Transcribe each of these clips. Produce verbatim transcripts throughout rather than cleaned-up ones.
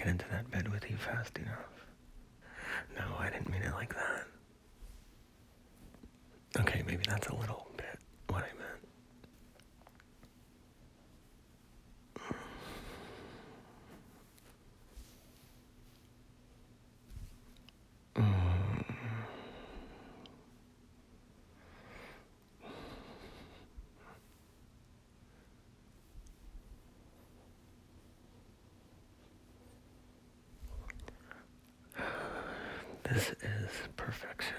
get into that bed with you fast enough. No, I didn't mean it like that. Okay, maybe that's a little bit what I meant. This is perfection.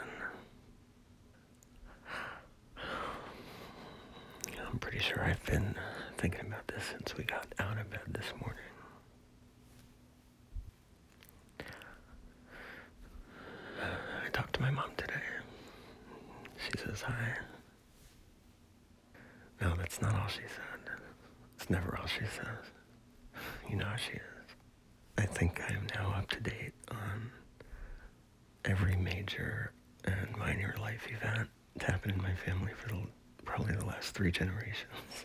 I'm pretty sure I've been thinking about this since we got out of bed this morning. I talked to my mom today. She says hi. No, that's not all she said. It's never all she says. You know how she is. I think I am now up to date on every major and minor life event that's happened in my family for the, probably the last three generations.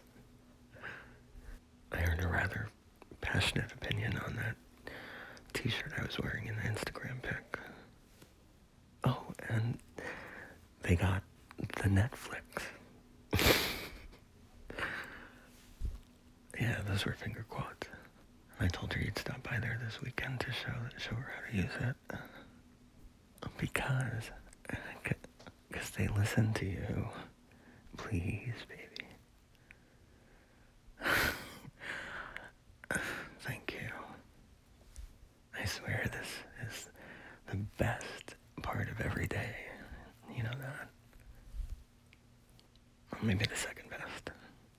I earned a rather passionate opinion on that t-shirt I was wearing in the Instagram pic. Oh, and they got the Netflix. Yeah, those were finger quotes. I told her you'd stop by there this weekend to show show her how to use it. Because, because they listen to you. Please, baby. Thank you. I swear this is the best part of every day. You know that? Well, maybe the second best.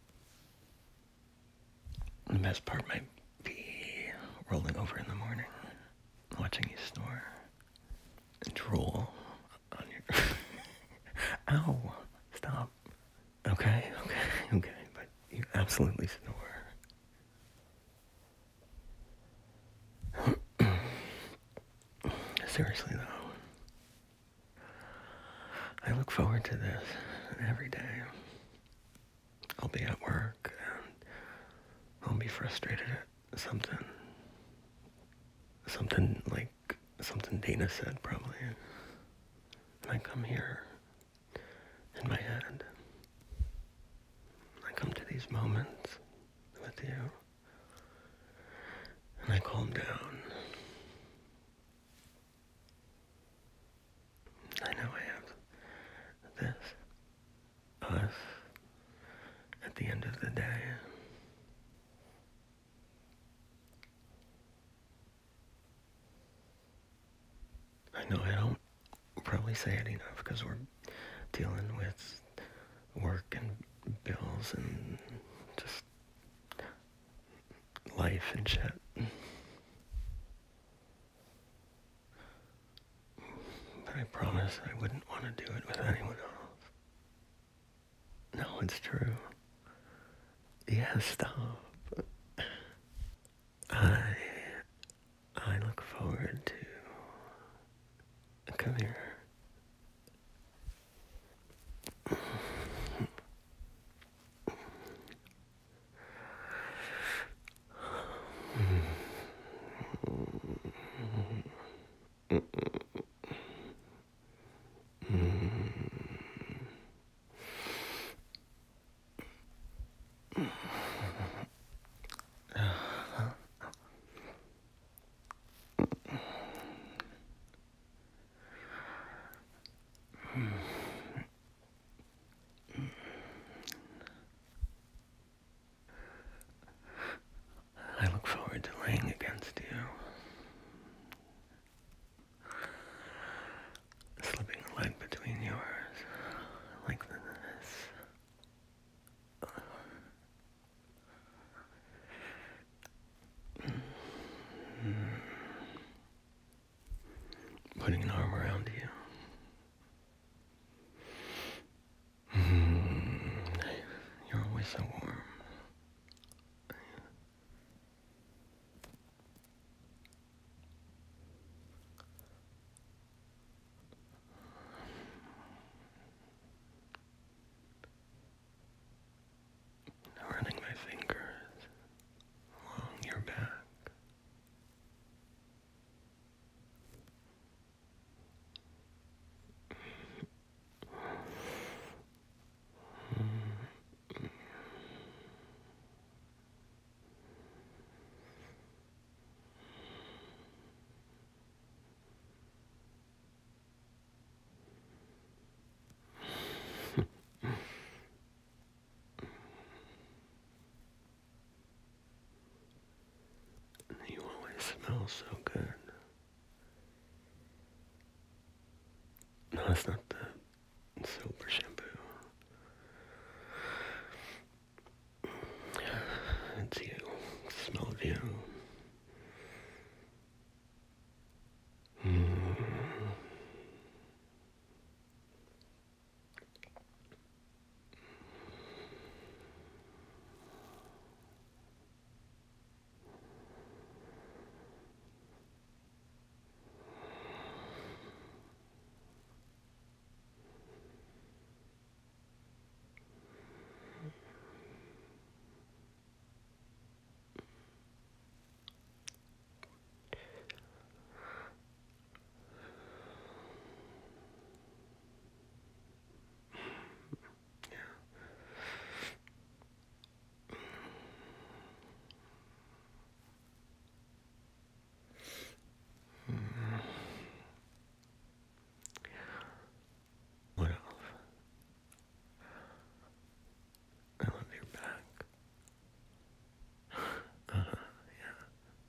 The best part might be rolling over in the morning, watching you snore, and drool on your... Ow! Stop. Okay, okay, okay, but you absolutely snore. Seriously though, I look forward to this every day. I'll be at work and I'll be frustrated at something. Something like something Dana said probably. And I come here in my head. I come to these moments with you. And I calm down. I know I have this, us, at the end of the day. I know I don't probably say it enough because we're dealing with work and bills and just life and shit. But I promise I wouldn't want to do it with anyone else. No, it's true. Yeah, stop. I I look forward to... Come here. I look forward to laying against you, slipping a leg between yours, like this. Putting an arm around you. soap or shampoo. It's you. The smell of you. Mm. What else? I love your back. Uh-huh, yeah.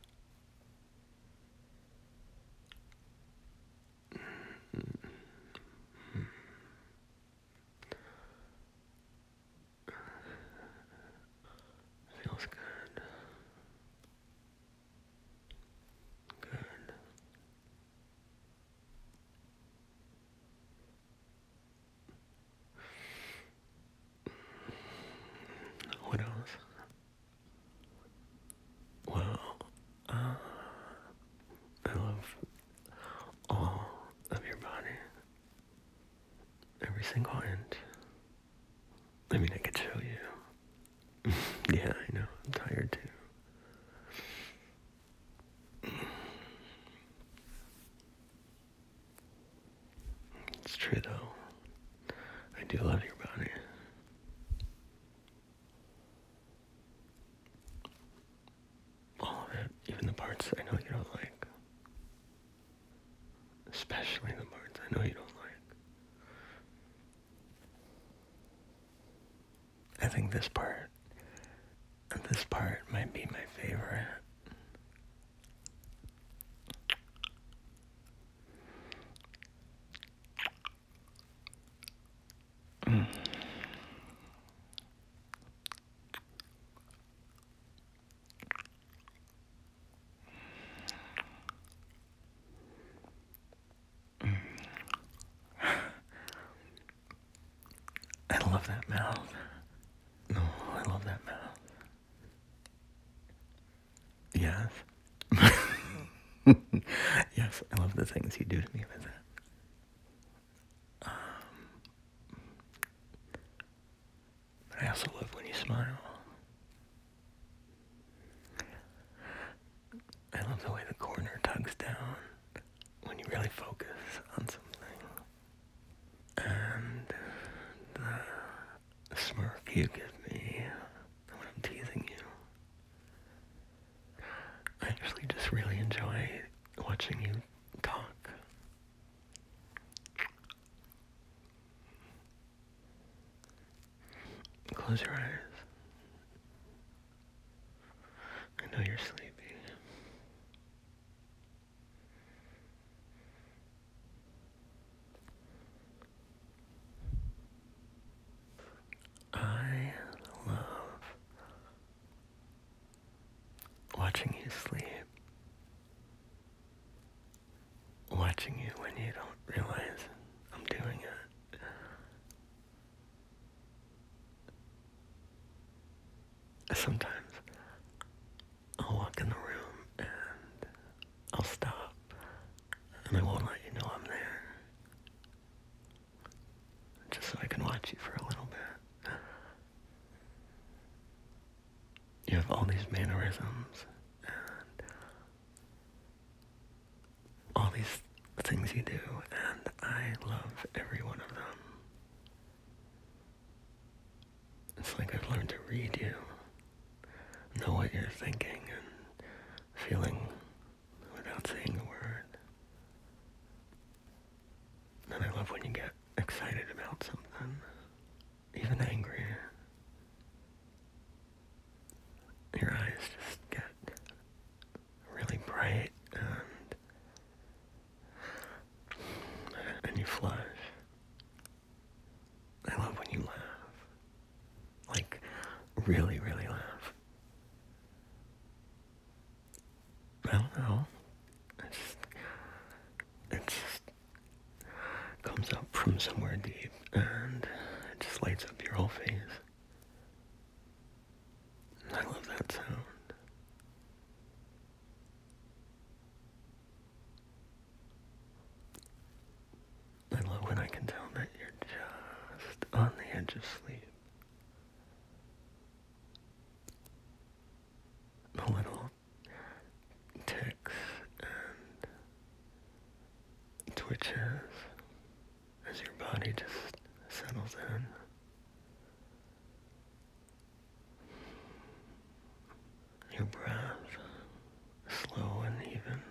Feels good. Good. What else? Well, uh, I love all of your body. Every single inch. I mean, I could show you. Yeah, I know. I'm tired too. It's true though. I do love your body. All of it. Even the parts I know you don't like. Especially the parts I know you don't like. I think this part, this part might be my favorite. Mm. Mm. I love that mouth. No, I love that mouth. Yes. Yes, I love the things you do to me with it. Um, but I also love when you smile. I love the way the corner tugs down when you really focus on something. And the smirk you give me when I'm teasing you. I actually just really enjoy watching you talk. Close your eyes. I know you're sleepy. I love watching you sleep. Watching you when you don't realize I'm doing it. Sometimes I'll walk in the room and I'll stop and I won't let you know I'm there. Just so I can watch you for a little bit. You have all these mannerisms and all these things you do, and I love every one of them. It's like I've learned to read you, know what you're thinking and feeling without saying a word. And I love when you get excited about something, even angry. Your eyes just get really bright and and you flush. really, really laugh. I don't know. It just, it just comes up from somewhere deep, and it just lights up your whole face. And I love that sound. I love when I can tell that you're just on the edge of sleep. The little ticks and twitches as your body just settles in. Your breath, slow and even.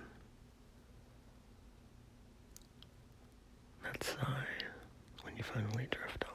That sigh when you finally drift